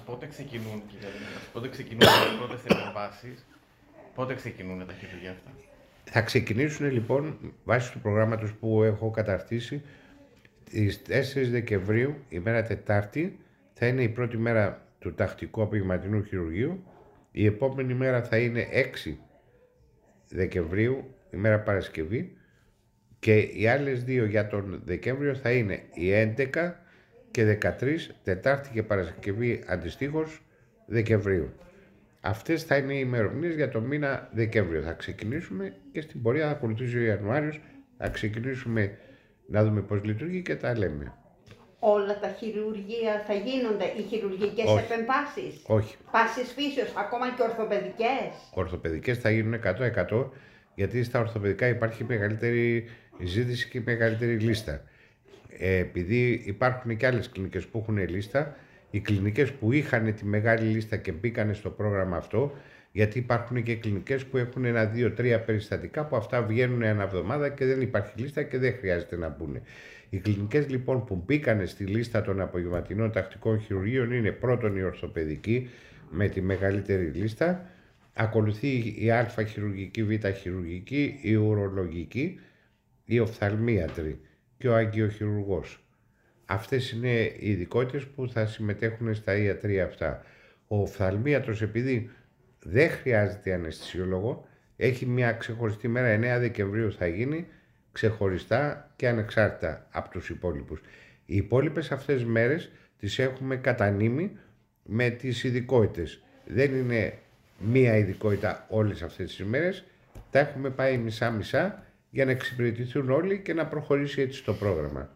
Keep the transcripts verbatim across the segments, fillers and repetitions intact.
πότε ξεκινούν, κύριε Λίμνας, πότε ξεκινούν οι πρώτες επεμβάσεις, πότε ξεκινούν τα χειρουργία αυτά? Θα ξεκινήσουν λοιπόν βάσει του προγράμματος που έχω καταρτήσει τις τέσσερις Δεκεμβρίου, ημέρα Τετάρτη, θα είναι η πρώτη μέρα του τακτικού απογευματινού χειρουργείου. Η επόμενη μέρα θα είναι έξι Δεκεμβρίου, ημέρα Παρασκευή, και οι άλλες δύο για τον Δεκέμβριο θα είναι η έντεκα και δεκατρείς, Τετάρτη και Παρασκευή αντιστοίχως Δεκεμβρίου. Αυτές θα είναι οι ημερομηνίες για το μήνα Δεκέμβριο. Θα ξεκινήσουμε και στην πορεία θα ακολουθήσει ο Ιανουάριος, θα ξεκινήσουμε να δούμε πώς λειτουργεί και τα λέμε. Όλα τα χειρουργεία θα γίνονται, οι χειρουργικές Όχι. επεμβάσεις? Όχι. Πάσης φύσεως, ακόμα και ορθοπαιδικές? Ορθοπαιδικές θα γίνουν εκατό τοις εκατό, γιατί στα ορθοπαιδικά υπάρχει μεγαλύτερη ζήτηση και μεγαλύτερη λίστα. Ε, επειδή υπάρχουν και άλλες κλινικές που έχουν λίστα, οι κλινικές που είχαν τη μεγάλη λίστα και μπήκαν στο πρόγραμμα αυτό, γιατί υπάρχουν και κλινικές που έχουν ένα, δύο, τρία περιστατικά που αυτά βγαίνουν ένα εβδομάδα και δεν υπάρχει λίστα και δεν χρειάζεται να μπουν. Οι κλινικές λοιπόν που μπήκαν στη λίστα των απογευματινών τακτικών χειρουργείων είναι πρώτον η ορθοπαιδική με τη μεγαλύτερη λίστα, ακολουθεί η α χειρουργική, β χειρουργική, η ουρολογική, η οφθαλμίατρη και ο αγγειοχειρουργός. Αυτές είναι οι ειδικότητες που θα συμμετέχουν στα ιατρία αυτά. Ο οφθαλμίατρος, επειδή δεν χρειάζεται αναισθησιολόγο, έχει μια ξεχωριστή μέρα, εννέα Δεκεμβρίου θα γίνει, ξεχωριστά και ανεξάρτητα από τους υπόλοιπους. Οι υπόλοιπες αυτές μέρες τις έχουμε κατανείμει με τις ειδικότητες. Δεν είναι μία ειδικότητα όλες αυτές τις μέρες, τα έχουμε πάει μισά-μισά για να εξυπηρετηθούν όλοι και να προχωρήσει έτσι το πρόγραμμα.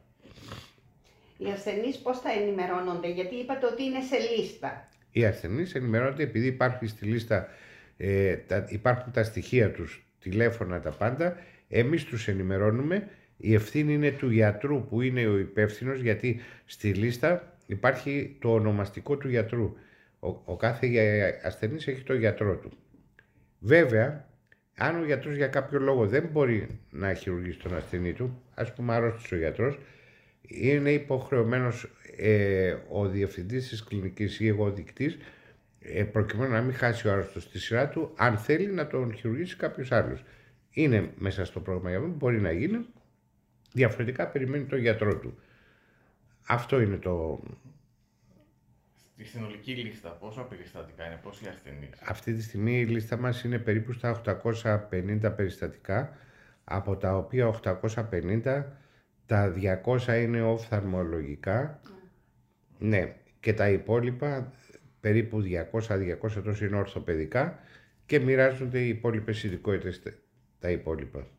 Οι ασθενείς πώς θα ενημερώνονται, γιατί είπατε ότι είναι σε λίστα? Οι ασθενείς ενημερώνονται επειδή υπάρχει στη λίστα, ε, τα, υπάρχουν τα στοιχεία τους, τηλέφωνα, τα πάντα. Εμείς τους ενημερώνουμε. Η ευθύνη είναι του γιατρού που είναι ο υπεύθυνος, γιατί στη λίστα υπάρχει το ονομαστικό του γιατρού. Ο, ο κάθε ασθενής έχει το γιατρό του. Βέβαια, αν ο γιατρός για κάποιο λόγο δεν μπορεί να χειρουργήσει τον ασθενή του, ας πούμε αρρώστησε ο γιατρός, είναι υποχρεωμένος ε, ο διευθυντής της κλινικής ή εγώ ο δικτής, ε, προκειμένου να μην χάσει ο άρρωστος τη σειρά του, αν θέλει να τον χειρουργήσει κάποιος άλλος. Είναι μέσα στο πρόγραμμα για μένα, μπορεί να γίνει, διαφορετικά περιμένει τον γιατρό του. Αυτό είναι το... Στη συνολική λίστα, πόσο περιστατικά είναι, πόσοι ασθενείς? Αυτή τη στιγμή η λίστα μας είναι περίπου στα οκτακόσια πενήντα περιστατικά, από τα οποία οκτακόσια πενήντα τα διακόσια είναι οφθαλμολογικά, mm. ναι, και τα υπόλοιπα περίπου διακόσια διακόσια τόσο είναι ορθοπαιδικά και μοιράζονται οι υπόλοιπες ειδικότητες τα υπόλοιπα.